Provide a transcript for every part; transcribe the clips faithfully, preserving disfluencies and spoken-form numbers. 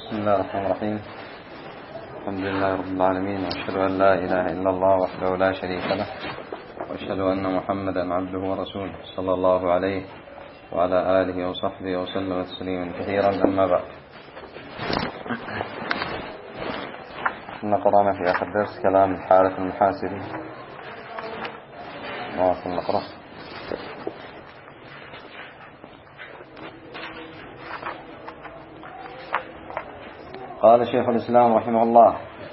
بسم الله الرحمن الرحيم. الحمد لله رب العالمين، وأشهد أن لا إله إلا الله وحده لا شريك له، وأشهد أن محمدا عبده ورسوله صلى الله عليه وعلى آله وصحبه وسلم تسليما كثيرا. أما بعد، قرأنا في آخر درس كلام الحارث المحاسبي. نواصل نقرأ. قال شيخ الإسلام رحمه الله: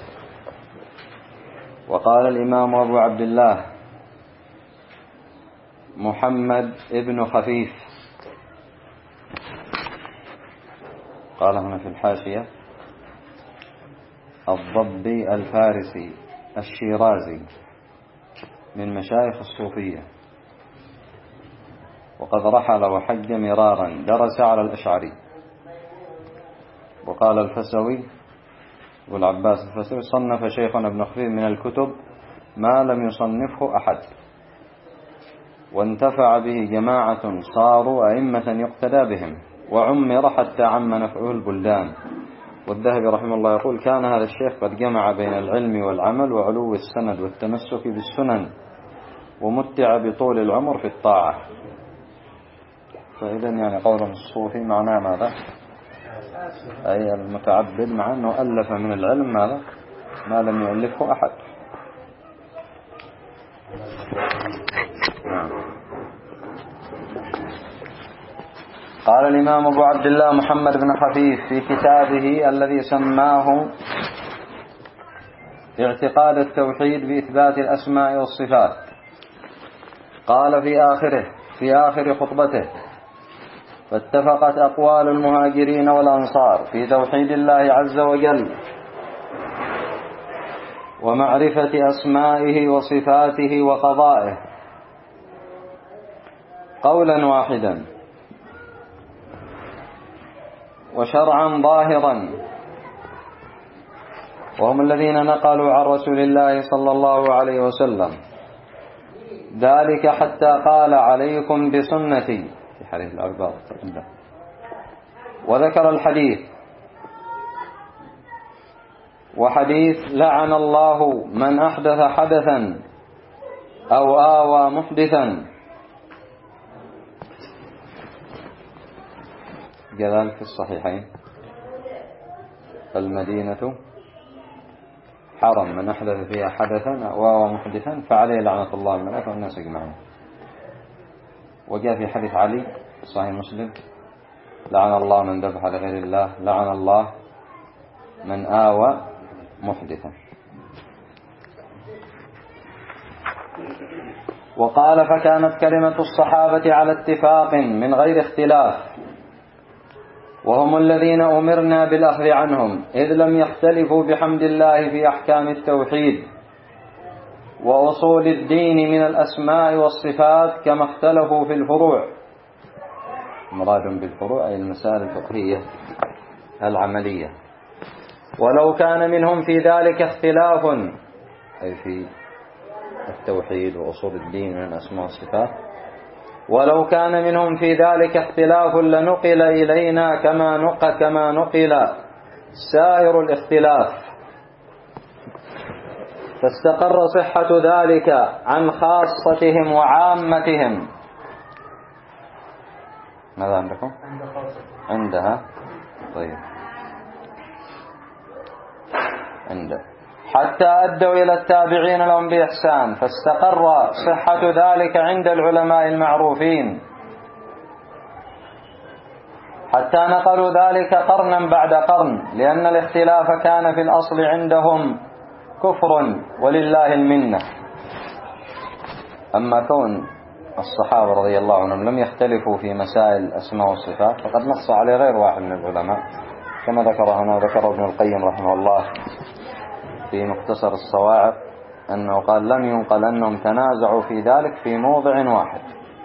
وقال الإمام أبو عبد الله محمد ابن خفيف، قال هنا في الحاشية: الضبي الفارسي الشيرازي من مشايخ الصوفية، وقد رحل وحج مرارا، درس على الأشعري. وقال الفسوي أبو العباس الفسوي: صنف شيخنا ابن خفيف من الكتب ما لم يصنفه أحد، وانتفع به جماعة صاروا أئمة يقتدى بهم، وعمر حتى عم نفعه البلدان. والذهبي رحمه الله يقول: كان هذا الشيخ قد جمع بين العلم والعمل وعلو السند والتمسك بالسنن، ومتع بطول العمر في الطاعة. فإذا يعني قول الصوفي معناه ماذا؟ أي المتعبد، مع أنه ألف من العلم ماذا؟ ما لم يؤلفه أحد. نعم. قال الإمام أبو عبد الله محمد بن خفيف في كتابه الذي سماه اعتقاد التوحيد بإثبات الأسماء والصفات، قال في آخره في آخر خطبته: فاتفقت أقوال المهاجرين والأنصار في توحيد الله عز وجل ومعرفة أسمائه وصفاته وقضائه قولا واحدا وشرعا ظاهرا، وهم الذين نقلوا عن رسول الله صلى الله عليه وسلم ذلك حتى قال: عليكم بسنتي، في حديث الأربعة، وذكر الحديث وحديث: لعن الله من أحدث حدثا أو آوى محدثا. كذلك في الصحيحين: المدينة حرم، من أحدث فيها حدثا أو آوى محدثا فعليه لعنة الله الملائكة والناس أجمعين. وجاء في حديث علي صحيح مسلم: لعن الله من ذبح لغير الله، لعن الله من آوى محدثا. وقال: فكانت كلمة الصحابة على اتفاق من غير اختلاف، وهم الذين أمرنا بالأخذ عنهم، إذ لم يختلفوا بحمد الله في أحكام التوحيد وأصول الدين من الأسماء والصفات كما اختلفوا في الفروع. مراد بالفروع أي المسائل الفقهية العملية. ولو كان منهم في ذلك اختلاف، أي في التوحيد وأصول الدين من الأسماء والصفات، ولو كان منهم في ذلك اختلاف لنقل إلينا كما نقل كما نقل سائر الاختلاف، فاستقر صحة ذلك عن خاصتهم وعامتهم. ماذا عندكم؟ عندها. طيب، عنده حتى أدوا إلى التابعين لهم بإحسان، فاستقر صحة ذلك عند العلماء المعروفين، حتى نقلوا ذلك قرنا بعد قرن، لأن الاختلاف كان في الأصل عندهم كفر ولله المنة. أما كون الصحابة رضي الله عنهم لم يختلفوا في مسائل الأسماء والصفات فقد نص عليه غير واحد من العلماء، كما ذكر هنا ذكر ابن القيم رحمه الله في مختصر الصواعق أنه قال: لم ينقل أنهم تنازعوا في ذلك في موضع واحد.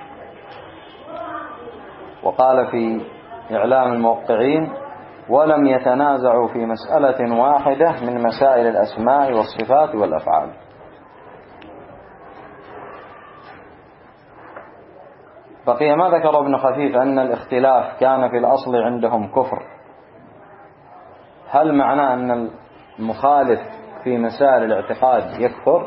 وقال في إعلام الموقعين: ولم يتنازعوا في مسألة واحدة من مسائل الأسماء والصفات والأفعال. بقي ما ذكر ابن خفيف أن الاختلاف كان في الأصل عندهم كفر. هل معناه أن المخالف في مسائل الاعتقاد يكفر؟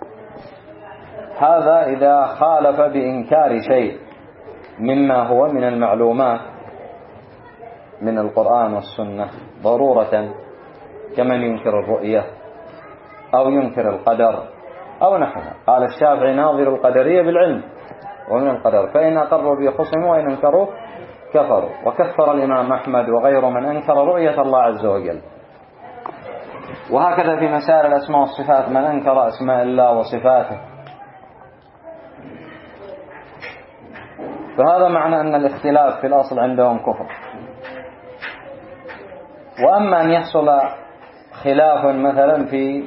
هذا إذا خالف بإنكار شيء مما هو من المعلومات من القرآن والسنة ضرورة، كمن ينكر الرؤية أو ينكر القدر أو نحوها. قال الشافعي: ناظر القدرية بالعلم ومن القدر، فإن أقروا به خصموا وإن انكروا كفروا. وكفر الإمام أحمد وغيره من أنكر رؤية الله عز وجل. وهكذا في مسائل الأسماء والصفات من أنكر أسماء الله وصفاته. فهذا معنى أن الاختلاف في الأصل عندهم كفر. وأما أن يحصل خلاف مثلا في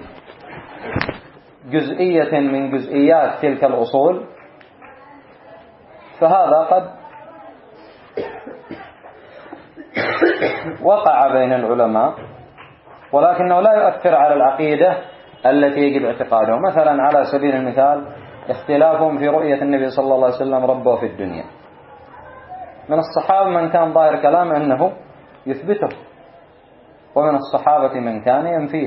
جزئية من جزئيات تلك الأصول فهذا قد وقع بين العلماء، ولكنه لا يؤثر على العقيدة التي يجب اعتقادها. مثلا على سبيل المثال اختلافهم في رؤية النبي صلى الله عليه وسلم ربه في الدنيا. من الصحابة من كان ظاهر كلام أنه يثبته، ومن الصحابة من كان ينفيه،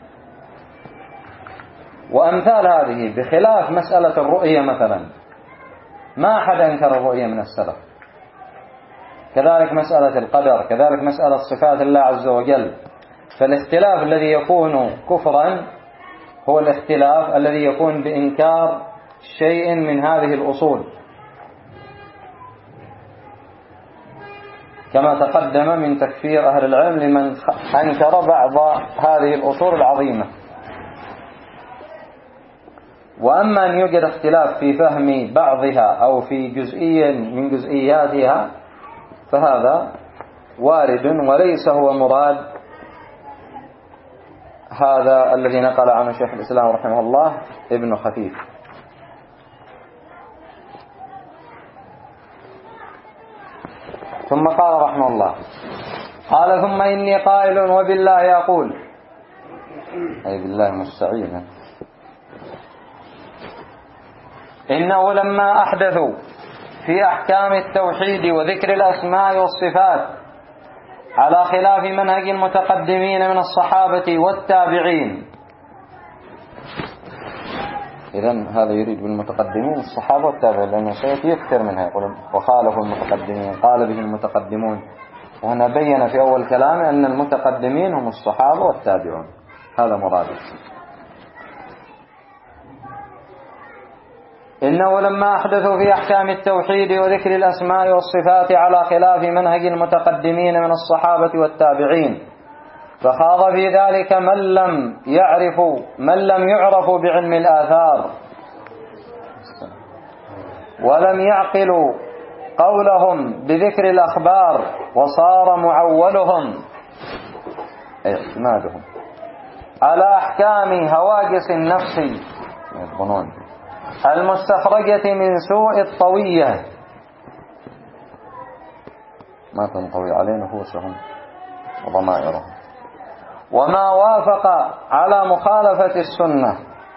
وأمثال هذه. بخلاف مسألة الرؤية مثلا ما أحد أنكر الرؤية من السلف. كذلك مسألة القدر، كذلك مسألة صفات الله عز وجل. فالاختلاف الذي يكون كفرا هو الاختلاف الذي يكون بإنكار شيء من هذه الأصول، كما تقدم من تكفير أهل العلم لمن أنكر بعض هذه الأصول العظيمة. وأما أن يوجد اختلاف في فهم بعضها أو في جزئية من جزئياتها فهذا وارد، وليس هو مراد هذا الذي نقل عنه شيخ الإسلام رحمه الله ابن خفيف. ثم قال رحمه الله: قال: ثم إني قائل وبالله أقول، أي بالله مستعين، إنه لما أحدثوا في أحكام التوحيد وذكر الأسماء والصفات على خلاف منهج المتقدمين من الصحابة والتابعين. إذن هذا يريد بالمتقدمين الصحابة والتابعين، لأنه سيأتي يكثر منها. يقول: وخالفوا المتقدمين، قال به المتقدمون. وهنا بين في أول كلامه أن المتقدمين هم الصحابة والتابعون، هذا مراده. إنه لما أحدثوا في أحكام التوحيد وذكر الأسماء والصفات على خلاف منهج المتقدمين من الصحابة والتابعين، فخاض في ذلك من لم يعرفوا من لم يعرفوا بعلم الآثار، ولم يعقلوا قولهم بذكر الأخبار، وصار معولهم اعتمادهم على أحكام هواجس النفس المستخرجة من سوء الطوية. ما تنطوي عليه نفوسهم وضمائرهم، وما وافق على مخالفة السنة،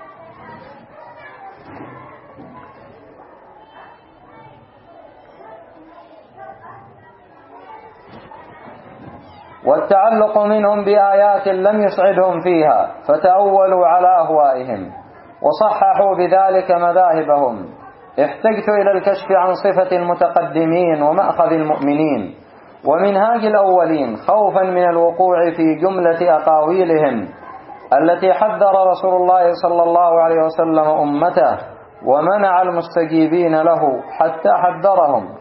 والتعلق منهم بآيات لم يسعدهم فيها، فتأولوا على أهوائهم وصححوا بذلك مذاهبهم. احتجت إلى الكشف عن صفة المتقدمين ومأخذ المؤمنين ومنهاج الأولين، خوفا من الوقوع في جملة أقاويلهم التي حذر رسول الله صلى الله عليه وسلم أمته ومنع المستجيبين له حتى حذرهم.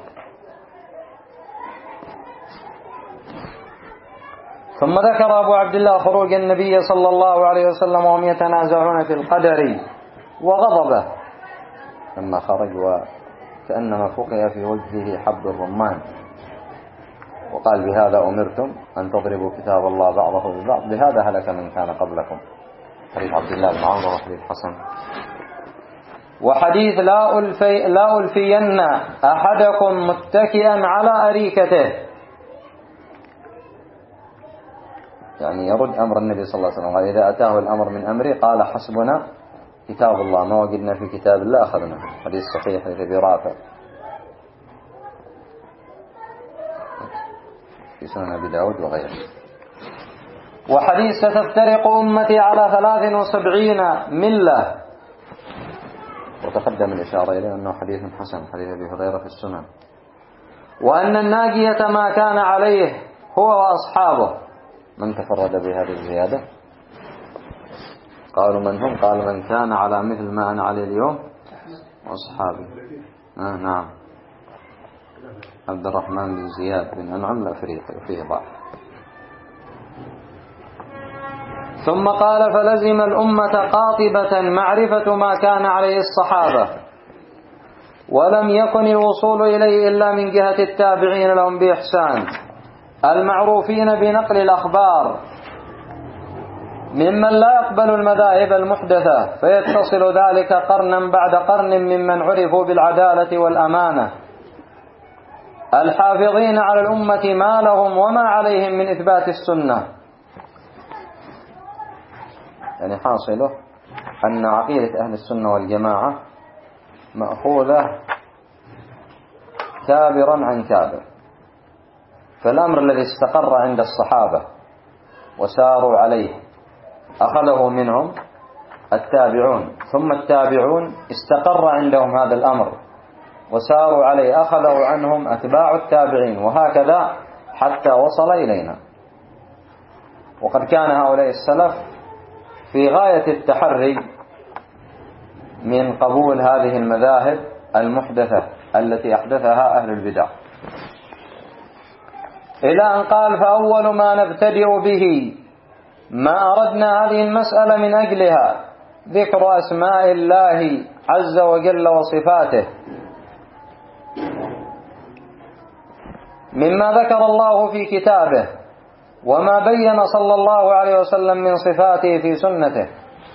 ثم ذكر أبو عبد الله خروج النبي صلى الله عليه وسلم وهم يتنازعون في القدر وغضبه لما خرج وكأنما فقئ في وجهه حب الرمان، وقال: بهذا أمرتم أن تضربوا كتاب الله بعضه ببعض، بهذا هلك من كان قبلكم. حديث عبد الله بن عمرو وحديث حسن. وحديث لا ألفي لا ألفين أحدكم متكئا على أريكته، يعني يرد أمر النبي صلى الله عليه وسلم. إذا أتاه الأمر من أمره قال: حسبنا كتاب الله، ما وجدنا في كتاب الله أخذنا. حديث صحيح لأبي رافع في سنن أبي داود وغيره. وحديث ستفترق أمتي على ثلاث وسبعين ملة، وتقدم الإشارة إليه أنه حديث حسن، حديث أبي هريرة في السنن. وأن الناجية ما كان عليه هو وأصحابه. من تفرد بهذه الزيادة؟ قالوا من هم؟ قال من كان على مثل ما أنا عليه اليوم وأصحابي. آه نعم، عبد الرحمن بن زياد بن أنعم الأفريقي فيه ضعف. ثم قال فلزم الأمة قاطبة معرفة ما كان عليه الصحابة، ولم يكن الوصول إليه إلا من جهة التابعين لهم بإحسان المعروفين بنقل الأخبار ممن لا يقبل المذاهب المحدثة، فيتصل ذلك قرنا بعد قرن ممن عرفوا بالعدالة والأمانة الحافظين على الأمة ما لهم وما عليهم من إثبات السنة. يعني حاصله أن عقيدة أهل السنة والجماعة مأخوذة كابرا عن كابر، فالأمر الذي استقر عند الصحابة وساروا عليه أخذه منهم التابعون، ثم التابعون استقر عندهم هذا الأمر وساروا عليه أخذوا عنهم أتباع التابعين، وهكذا حتى وصل إلينا. وقد كان هؤلاء السلف في غاية التحري من قبول هذه المذاهب المحدثة التي أحدثها أهل البدع، إلى أن قال فأول ما نبتدئ به ما أردنا هذه المسألة من أجلها ذكر أسماء الله عز وجل وصفاته، مما ذكر الله في كتابه وما بين صلى الله عليه وسلم من صفاته في سنته،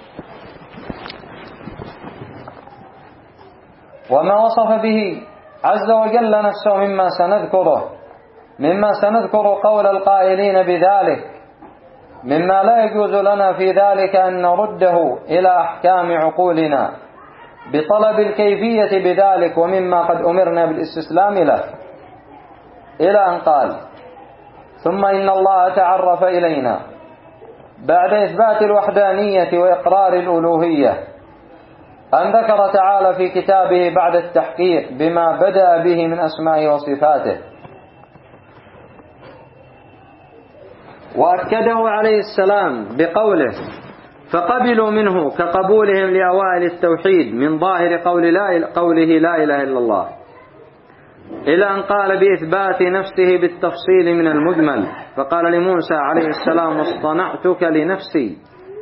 وما وصف به عز وجل نفسه مما سنذكره مما سنذكر قول القائلين بذلك، مما لا يجوز لنا في ذلك أن نرده إلى أحكام عقولنا بطلب الكيفية بذلك، ومما قد أمرنا بالاستسلام له، إلى أن قال ثم إن الله تعرف إلينا بعد إثبات الوحدانية وإقرار الألوهية أن ذكر تعالى في كتابه بعد التحقيق بما بدأ به من أسمائه وصفاته، وأكده عليه السلام بقوله فقبلوا منه كقبولهم لأوائل التوحيد من ظاهر قول لا قوله لا إله إلا الله، إلى أن قال بإثبات نفسه بالتفصيل من المجمل، فقال لموسى عليه السلام واصطنعتك لنفسي،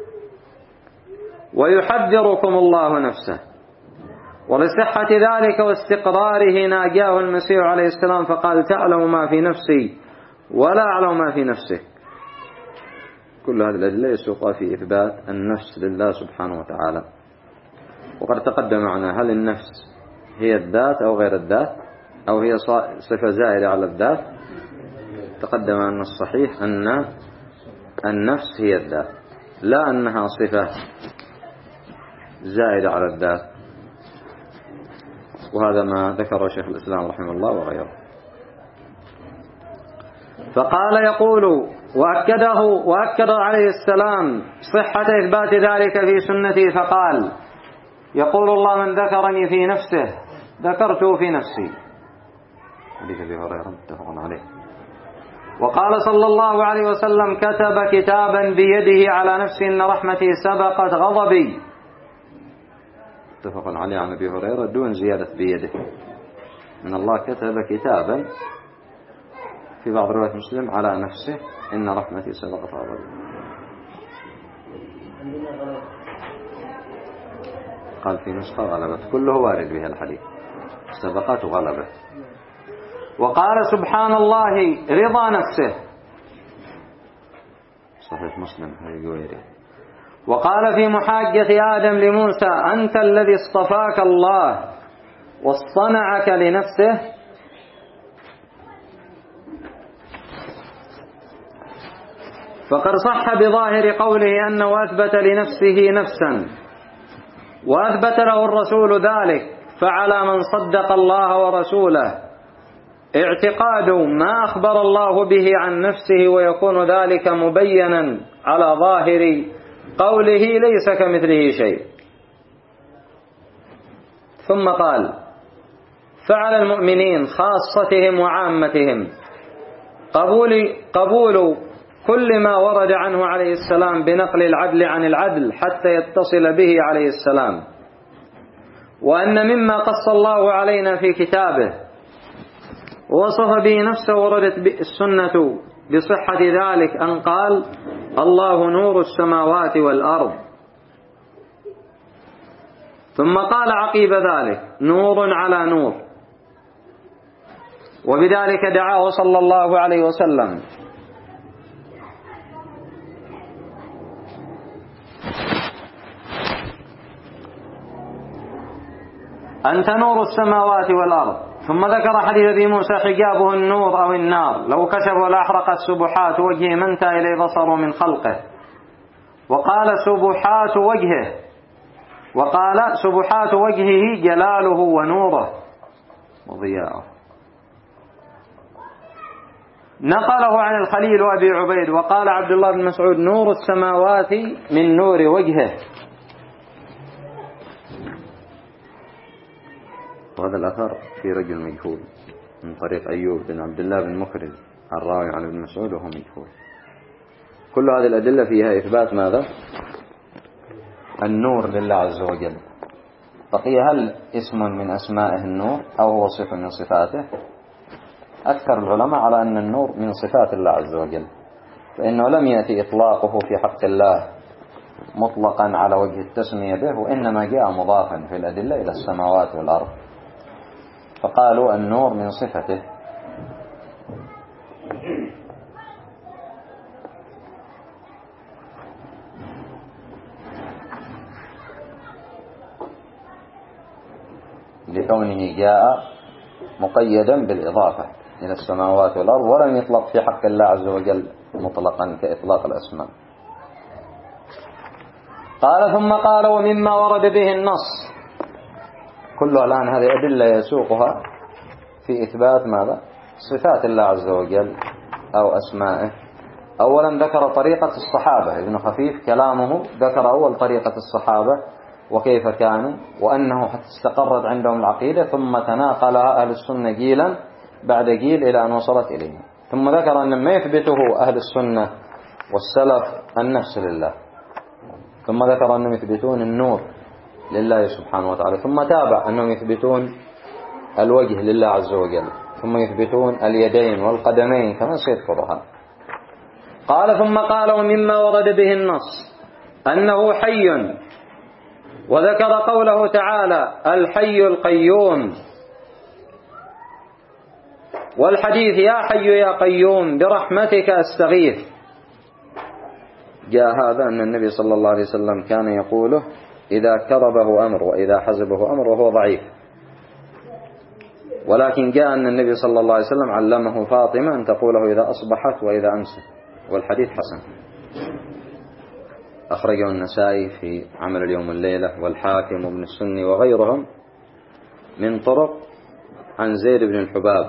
ويحذركم الله نفسه. ولصحة ذلك واستقراره ناجاه المسيح عليه السلام فقال تعلم ما في نفسي ولا أعلم ما في نفسك. كل هذه الأدلة يسوقها في إثبات النفس لله سبحانه وتعالى. وقد تقدم معنا هل النفس هي الذات أو غير الذات أو هي صفة زائدة على الذات. تقدم أن الصحيح أن النفس هي الذات، لا أنها صفة زائدة على الذات، وهذا ما ذكر شيخ الإسلام رحمه الله وغيره. فقال يقول وأكده وأكد عليه السلام صحة إثبات ذلك في سنته، فقال يقول الله من ذكرني في نفسه ذكرته في نفسي، حديث أبي هريرة متفق عليه. وقال صلى الله عليه وسلم كتب كتابا بيده على نفسه إن رحمتي سبقت غضبي، متفق عليه عن أبي هريرة دون زيادة بيده، إن الله كتب كتابا في بعض رواية مسلم على نفسه إن رحمتي سبقت غضبي. قال في نسخة غلبت، كله وارد بها الحديث سبقت وغلبت. وقال سبحان الله رضا نفسه، صحيح مسلم غيره. وقال في محاجة آدم لموسى أنت الذي اصطفاك الله واصطنعك لنفسه. فقد صح بظاهر قوله أنه أثبت لنفسه نفسا وأثبت له الرسول ذلك، فعلى من صدق الله ورسوله اعتقاد ما أخبر الله به عن نفسه ويكون ذلك مبينا على ظاهر قوله ليس كمثله شيء. ثم قال: فعلى المؤمنين خاصتهم وعامتهم قبول, قبول كل ما ورد عنه عليه السلام بنقل العدل عن العدل حتى يتصل به عليه السلام، وأن مما قص الله علينا في كتابه ووصف به نفسه وردت السنة بصحة ذلك أن قال: الله نور السماوات والأرض. ثم قال عقيب ذلك: نور على نور، وبذلك دعاه صلى الله عليه وسلم. أنت نور السماوات والأرض. ثم ذكر حديث ابي موسى: حجابه النور أو النار، لو كشفه لأحرقت سبحات وجهه ما انتهى إليه بصر من خلقه. وقال: سبحات وجهه، وقال: سبحات وجهه جلاله ونوره وضياءه. نقله عن الخليل وأبي عبيد. وقال عبد الله بن مسعود: نور السماوات من نور وجهه. وهذا الأثر في رجل مجهول من طريق أيوب بن عبد الله بن مخرز الراوي عن ابن مسعود وهو مجهول. كل هذه الأدلة فيها إثبات ماذا؟ النور لله عز وجل. بقي هل اسم من أسمائه النور أو هو صفة من صفاته؟ أكثر العلماء على أن النور من صفات الله عز وجل، فإنه لم يأتي إطلاقه في حق الله مطلقا على وجه التسمية به، وإنما جاء مضافا في الأدلة إلى السماوات والأرض، فقالوا النور من صفته. لكونه جاء مقيدا بالإضافة إلى السماوات والأرض، ولم يطلق في حق الله عز وجل مطلقا كإطلاق الأسماء. قال: ثم قال: ومما ورد به النص. كلها الآن هذه أدلة يسوقها في إثبات ماذا؟ صفات الله عز وجل أو أسمائه. أولا ذكر طريقة الصحابة. ابن خفيف كلامه ذكر أول طريقة الصحابة وكيف كانوا، وأنه حتى استقرت عندهم العقيدة، ثم تناقلها أهل السنة جيلا بعد جيل إلى أن وصلت إلينا. ثم ذكر أن ما يثبته أهل السنة والسلف النفس لله. ثم ذكر أنهم يثبتون النور لله سبحانه وتعالى. ثم تابع أنهم يثبتون الوجه لله عز وجل. ثم يثبتون اليدين والقدمين كما سيذكرها. قال: ثم قال: ومما ورد به النص أنه حي، وذكر قوله تعالى: الحي القيوم، والحديث: يا حي يا قيوم برحمتك أستغيث. جاء هذا أن النبي صلى الله عليه وسلم كان يقوله إذا كربه أمر وإذا حزبه أمر وهو ضعيف، ولكن جاء أن النبي صلى الله عليه وسلم علمه فاطمة أن تقوله إذا أصبحت وإذا أمست، والحديث حسن. أخرجه النسائي في عمل اليوم والليلة والحاكم وابن السني وغيرهم من طرق عن زيد بن الحباب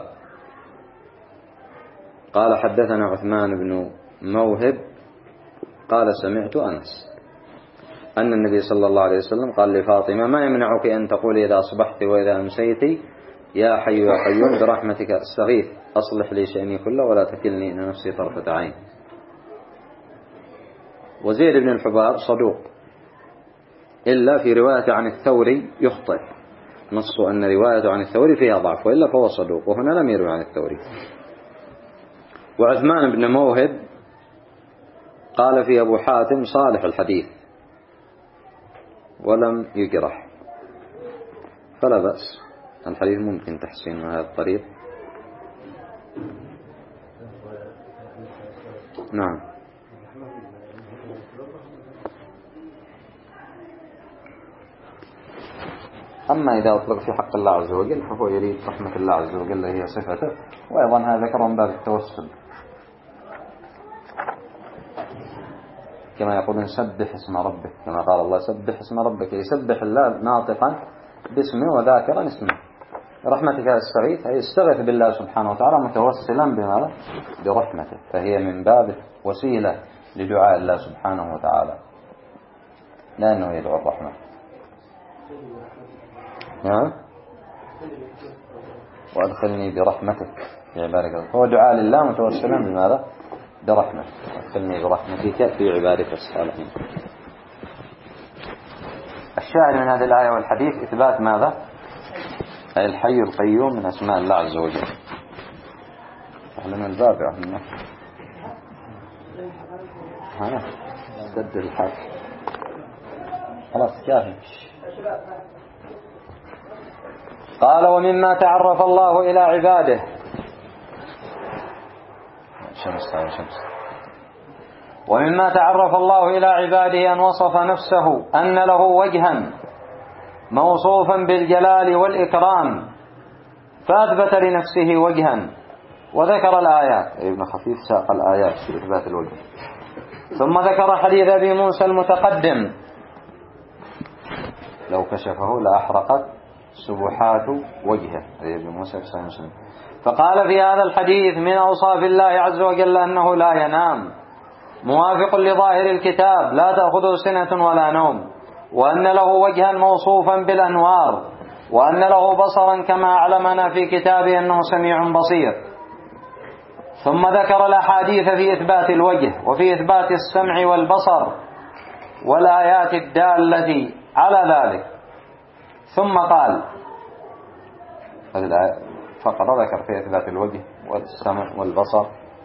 قال: حدثنا عثمان بن موهب قال: سمعت أنس أن النبي صلى الله عليه وسلم قال لفاطمة: ما يمنعك أن تقول إذا أصبحت وإذا أمسيت يا حي يا قيوم برحمتك أستغيث أصلح لي شأني كله ولا تكلني إلى نفسي طرفة عين. وزيد بن الحباب صدوق، إلا في رواية عن الثوري يخطئ، نص أن رواية عن الثوري فيها ضعف، وإلا فهو صدوق، وهنا لم يروي عن الثوري. وعثمان بن موهب قال في أبو حاتم: صالح الحديث، ولم يجرح، فلا بأس، الحديث ممكن تحسين هذا الطريق. نعم. أما إذا أطلق في حق الله عز وجل فهو يريد رحمة الله عز وجل هي صفته، وأيضا هذا ذكر من باب التوسل، كما يقولون سبح اسم ربك، كما قال الله: سبح اسم ربك، يسبح الله ناطقا باسمه وذاكرا اسمه، برحمتك أستغيث، أي استغث بالله سبحانه وتعالى متوسلا بماذا؟ برحمته، فهي من باب وسيلة لدعاء الله سبحانه وتعالى، لأنه يدعو الرحمة. نعم، وأدخلني برحمتك في عبادك، هو دعاء لله متوسلا بماذا؟ برحمتك، أدخلني برحمتك في عبادك الصالحين. الشاهد من هذه الآية والحديث إثبات ماذا؟ الحي القيوم من أسماء الله عز وجل. أهلنا الباب يا أهلنا، ها سد الحق، خلاص كافي. قال ومما تعرف الله إلى عباده، شمس تعالى شمس. ومما تعرف الله إلى عباده أن وصف نفسه أن له وجها موصوفا بالجلال والإكرام، فأثبت لنفسه وجها وذكر الآيات، ابن خفيف ساق الآيات في إثبات الوجه، ثم ذكر حديث أبي موسى المتقدم لو كشفه لأحرقت سبحات وجهه، أبي موسى المسلم. فقال في هذا الحديث من أوصاف الله عز وجل أنه لا ينام، موافق لظاهر الكتاب لا تأخذه سنة ولا نوم، وأن له وجها موصوفا بالأنوار، وأن له بصرا كما أعلمنا في كتابه أنه سميع بصير. ثم ذكر الأحاديث في إثبات الوجه وفي إثبات السمع والبصر والآيات الدالة على ذلك. ثم قال فقط ذكر في إثبات الوجه والسمع والبصر.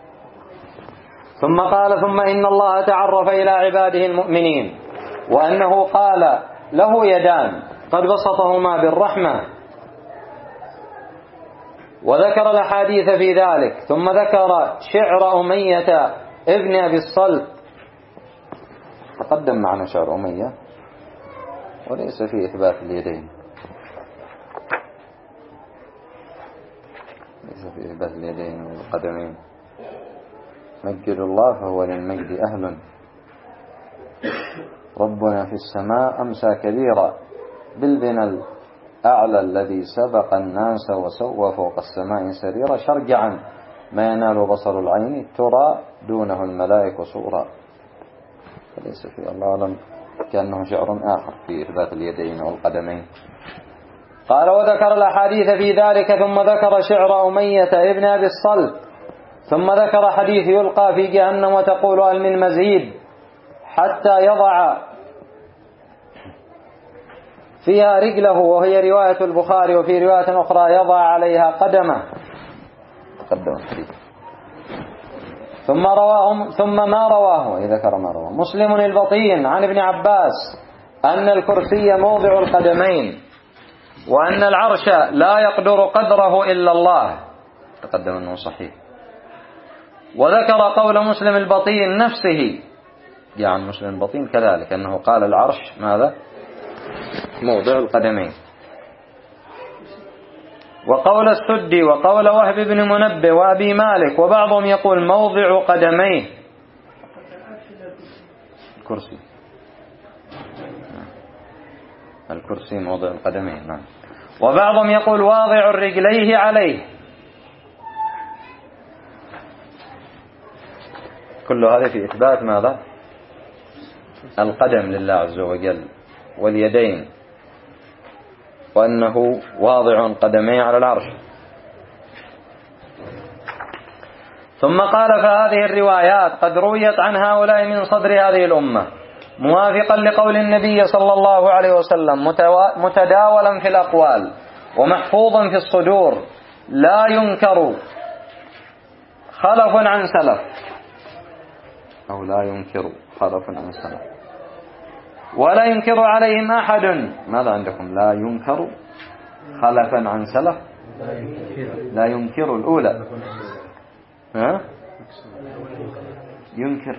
ثم قال ثم إن الله تعرف إلى عباده المؤمنين وأنه قال له يدان قد بسطهما بالرحمة، وذكر الأحاديث في ذلك. ثم ذكر شعر أمية ابن أبي الصلت، تقدم معنا شعر أمية وليس في إثبات اليدين، ليس في إثبات اليدين والقدمين. مجد الله فهو للمجد أهل، ربنا في السماء أمسى كبيرا بالبنى الأعلى الذي سبق الناس وسوى فوق السماء سريرا، شرجعا ما ينال بصر العين ترى دونه الملائكة صورا. فليس في الله أعلم، كأنه شعر آخر في إثبات اليدين والقدمين. قال وذكر الأحاديث في ذلك. ثم ذكر شعر أمية ابن أبي الصلت. ثم ذكر حديث يلقى في جهنم وتقول هل من مزيد، حتى يضع فيها رجله، وهي رواية البخاري، وفي رواية أخرى يضع عليها قدمه. تقدم الحديث. ثم رواه ثم ما رواه إذا ذكر ما رواه مسلم البطين عن ابن عباس أن الكرسي موضع القدمين، وأن العرش لا يقدر قدره إلا الله. تقدم أنه صحيح. وذكر قول مسلم البطين نفسه، يعني مسلم البطين كذلك أنه قال العرش ماذا؟ موضع القدمين. وقول السدي وقول وهب بن منبه وأبي مالك، وبعضهم يقول موضع قدميه الكرسي، الكرسي موضع القدمين. نعم. وبعضهم يقول واضع رجليه عليه. كل هذا في إثبات ماذا؟ القدم لله عز وجل واليدين، وأنه واضع قدميه على العرش. ثم قال فهذه الروايات قد رويت عن هؤلاء من صدر هذه الأمة، موافقا لقول النبي صلى الله عليه وسلم، متداولا في الأقوال ومحفوظا في الصدور، لا ينكر خلف عن سلف، أو لا ينكر خلف عن سلف، ولا ينكر عليهم أحد. ماذا عندكم؟ لا ينكر خلفا عن سلف، لا ينكر الأولى، ها؟ ينكر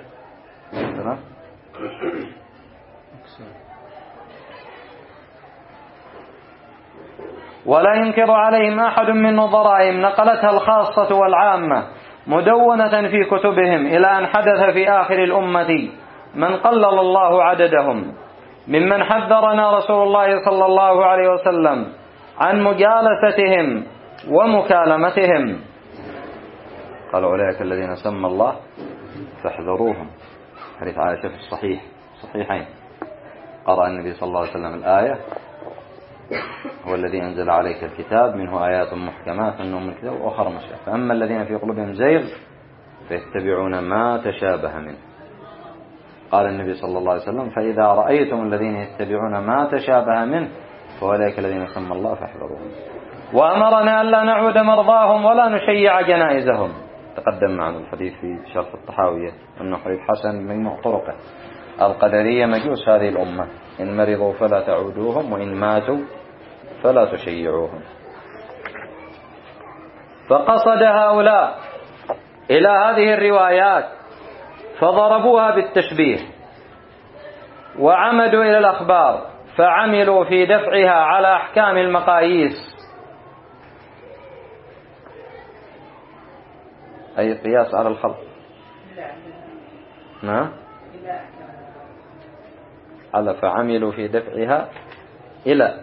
ولا ينكر عليهم أحد من نظرائهم، نقلتها الخاصة والعامة مدونة في كتبهم، إلى أن حدث في آخر الأمة من قلل الله عددهم، ممن حذرنا رسول الله صلى الله عليه وسلم عن مجالستهم ومكالمتهم. قال أولئك الذين سمى الله فاحذروهم. حديث عائشة في الصحيح صحيحين. قرأ النبي صلى الله عليه وسلم الآية: هو الذي أنزل عليك الكتاب منه آيات محكمات من أم الكتاب وأخر مشابهات فأما الذين في قلوبهم زيغ فيتبعون ما تشابه منه. قال النبي صلى الله عليه وسلم: فإذا رأيتم الذين يتبعون ما تشابه منه فأولئك الذين سمى الله فاحذروهم. وأمرنا ألا نعود مرضاهم ولا نشيع جنائزهم. تقدم معنا الحديث في شرح الطحاوية أنه حديث حسن مجموع طرقه. القدرية مجوس هذه الأمة: إن مرضوا فلا تعودوهم وإن ماتوا فلا تشيعوهم. فقصد هؤلاء إلى هذه الروايات فضربوها بالتشبيه، وعمدوا إلى الأخبار فعملوا في دفعها على أحكام المقاييس، أي قياس على الخلق. نعم، على فعملوا في دفعها إلى،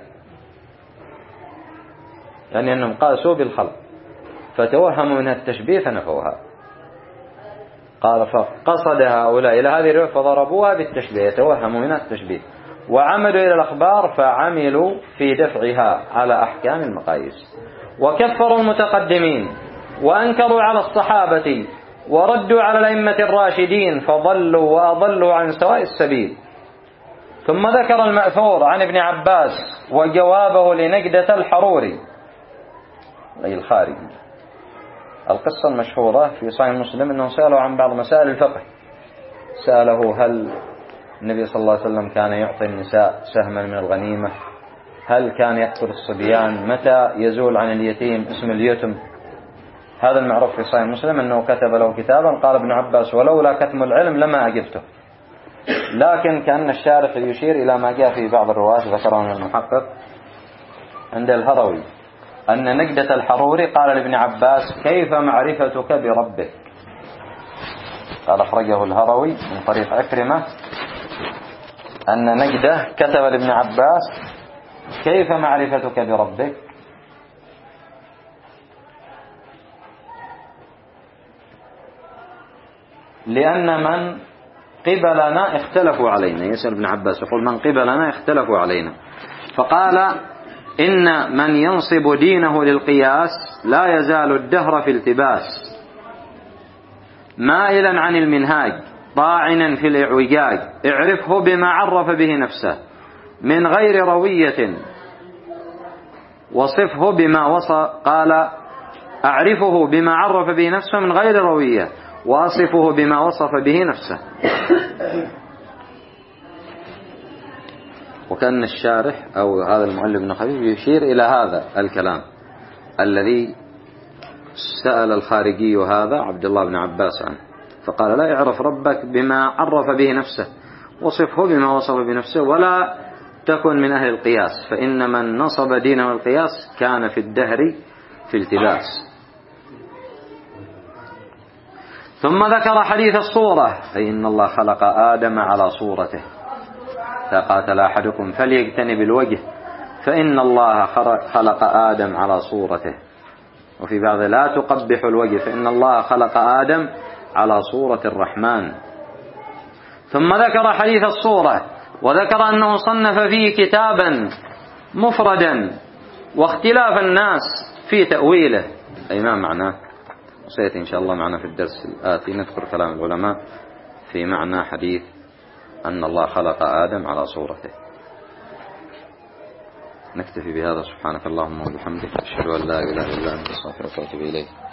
يعني أنهم قاسوا بالخلق فتوهموا منها التشبيه فنفوها. قال: فقصد هؤلاء إلى هذه الرواية فضربوها بالتشبيه، يتوهموا منها التشبيه، وعمدوا إلى الأخبار فعملوا في دفعها على أحكام المقاييس، وكفروا المتقدمين وأنكروا على الصحابة وردوا على الأئمة الراشدين فضلوا وأضلوا عن سواء السبيل. ثم ذكر المأثور عن ابن عباس وجوابه لنجدة الحروري أي الخارجي. القصة المشهورة في صحيح مسلم أنه سألوا عن بعض مسائل الفقه. سأله: هل النبي صلى الله عليه وسلم كان يعطي النساء سهما من الغنيمة؟ هل كان يقتل الصبيان؟ متى يزول عن اليتيم اسم اليتم؟ هذا المعروف في صحيح مسلم أنه كتب له كتابا. قال ابن عباس: ولولا كتم العلم لما أجبته. لكن كأن الشارح يشير إلى ما جاء في بعض الرواة ذكره المحقق عند الهروي أن نجدة الحروري قال لابن عباس: كيف معرفتك بربك؟ قال أخرجه الهروي من طريق عكرمة أن نجدة كتب لابن عباس: كيف معرفتك بربك؟ لأن من قبلنا اختلفوا علينا. يسأل ابن عباس يقول: من قبلنا اختلفوا علينا. فقال: إن من ينصب دينه للقياس لا يزال الدهر في التباس، مائلا عن المنهاج طاعنا في الإعوجاج، اعرفه بما عرف به نفسه من غير روية وصفه بما وصف. قال: أعرفه بما عرف به نفسه من غير روية وأصفه بما وصف به نفسه. وكان الشارح أو هذا المؤلف ابن خفيف يشير إلى هذا الكلام الذي سأل الخارجي هذا عبد الله بن عباس عنه، فقال: لا يعرف ربك بما عرف به نفسه وصفه بما وصف بنفسه ولا تكن من أهل القياس، فإن من نصب دينه القياس كان في الدهر في التباس. ثم ذكر حديث الصورة، أي إن الله خلق آدم على صورته، فقاتل أحدكم فليجتنب الوجه فإن الله خلق آدم على صورته. وفي بعض: لا تقبح الوجه فإن الله خلق آدم على صورة الرحمن. ثم ذكر حديث الصورة، وذكر أنه صنف فيه كتابا مفردا واختلاف الناس في تأويله، أي ما معناه. وسيأتي إن شاء الله معنا في الدرس الآتي نذكر كلام العلماء في معنى حديث أن الله خلق آدم على صورته. نكتفي بهذا. سبحانك اللهم وبحمدك، أشهد أن لا إله إلا أنت، أستغفرك وأتوب إليك.